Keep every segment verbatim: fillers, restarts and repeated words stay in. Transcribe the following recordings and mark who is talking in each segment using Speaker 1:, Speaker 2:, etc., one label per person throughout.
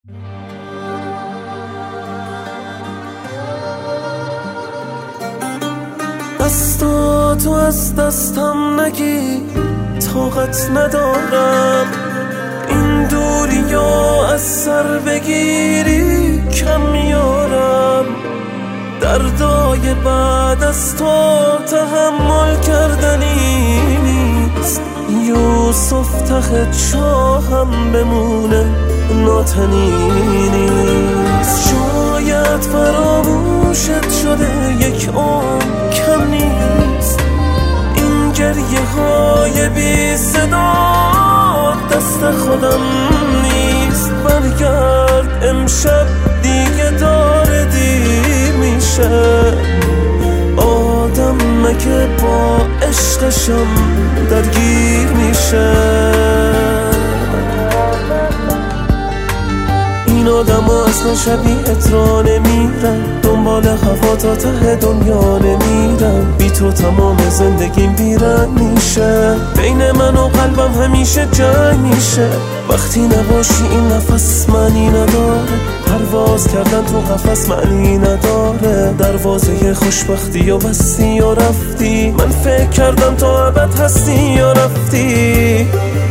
Speaker 1: دستا تو از دستم نگی، طاقت ندارم این دوری یا از سر بگیری کم میارم. دردای بعد از تو تحمل کردنی نیست، یوسف ته چاهم بمونه ناتنی نیست. شاید فراموشت شده یک عمر کم نیست، این گریه های بی صدا دست خودم نیست. برگرد امشب دیگه داره دیر میشه، آدم مگه با عشقشم درگیر میشه. این آدم ها اصلا شبیهت را نمیرن، دنبال هوا تا ته دنیا نمیرن. بی تو تمام زندگیم بیرن میشه، بین من و قلبم همیشه جنگ میشه. وقتی نباشی این نفس معنی نداره، پرواز کردن تو قفس معنی نداره. دروازه خوشبختی یا بستی یا رفتی، من فکر کردم تو ابد هستی یا رفتی.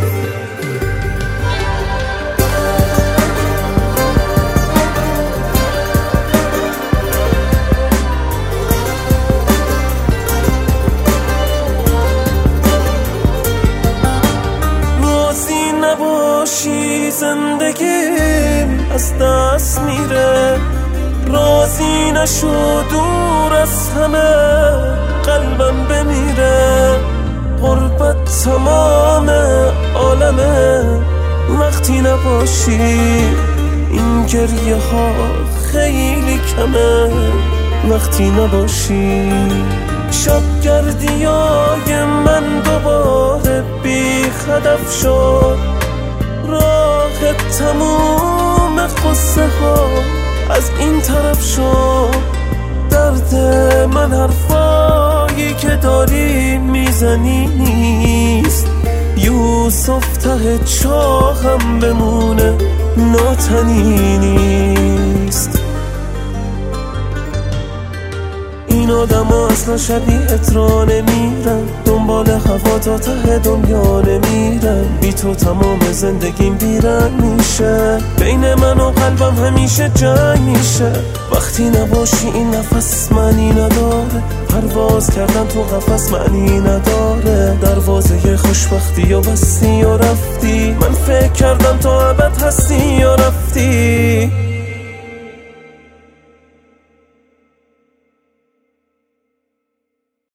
Speaker 1: نباشی زندگیم از دست میره، راضی نشو دور از همه قلبم بمیره. غربت تمام عالمه وقتی نباشی، این گریه ها خیلی کمه وقتی نباشی. شب گردیای من دوباره بی هدف شد، راه تموم قصه ها از این طرف شد. درد من حرفایی که داری میزنی نیست، یوسف ته چاهم بمونه ناتنی نیست. این آدم ها اصلا شبیهت را نمیرن، دنبال هوا تا ته دنیا نمیرن. بی تو تمام زندگیم بیرن میشه، بین من و قلبم همیشه جنگ میشه. وقتی نباشی این نفس معنی نداره، پرواز کردن تو قفس معنی نداره. دروازه خوشبختی یا بستی یا رفتی، من فکر کردم تو ابد هستی یا رفتی.